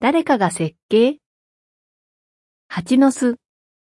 誰かが設計？蜂の巣。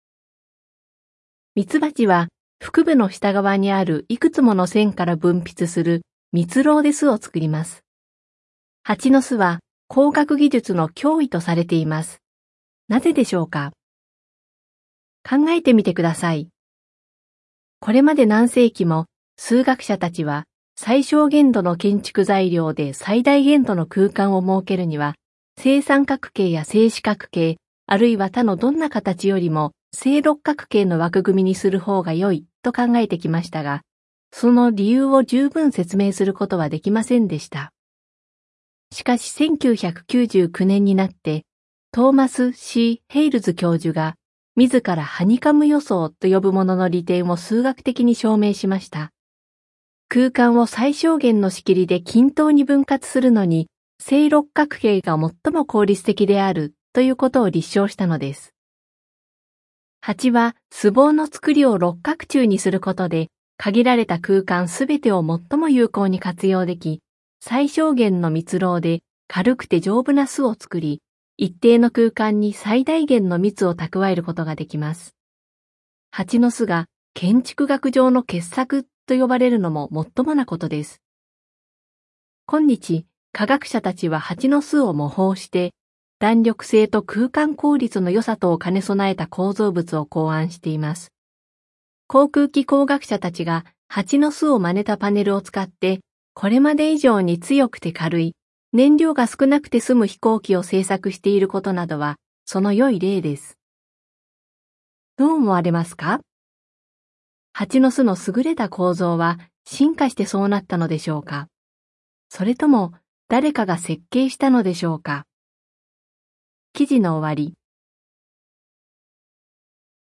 ミツバチは腹部の下側にあるいくつもの線から分泌する蜜蝋で巣を作ります。蜂の巣は工学技術の脅威とされています。なぜでしょうか？考えてみてください。これまで何世紀も数学者たちは最小限度の建築材料で最大限度の空間を設けるには、正三角形や正四角形、あるいは他のどんな形よりも正六角形の枠組みにする方が良いと考えてきましたが、その理由を十分説明することはできませんでした。しかし1999年になって、トーマス・ C・ ヘイルズ教授が自らハニカム予想と呼ぶものの利点を数学的に証明しました。空間を最小限の仕切りで均等に分割するのに、正六角形が最も効率的であるということを立証したのです。蜂は巣房の作りを六角柱にすることで、限られた空間すべてを最も有効に活用でき、最小限の蜜蝋で軽くて丈夫な巣を作り、一定の空間に最大限の蜜を蓄えることができます。蜂の巣が建築学上の傑作と呼ばれるのももっともなことです。今日、科学者たちは蜂の巣を模倣して、弾力性と空間効率の良さとを兼ね備えた構造物を考案しています。航空機工学者たちが蜂の巣を真似たパネルを使って、これまで以上に強くて軽い、燃料が少なくて済む飛行機を製作していることなどは、その良い例です。どう思われますか？蜂の巣の優れた構造は進化してそうなったのでしょうか？それとも誰かが設計したのでしょうか？記事の終わり。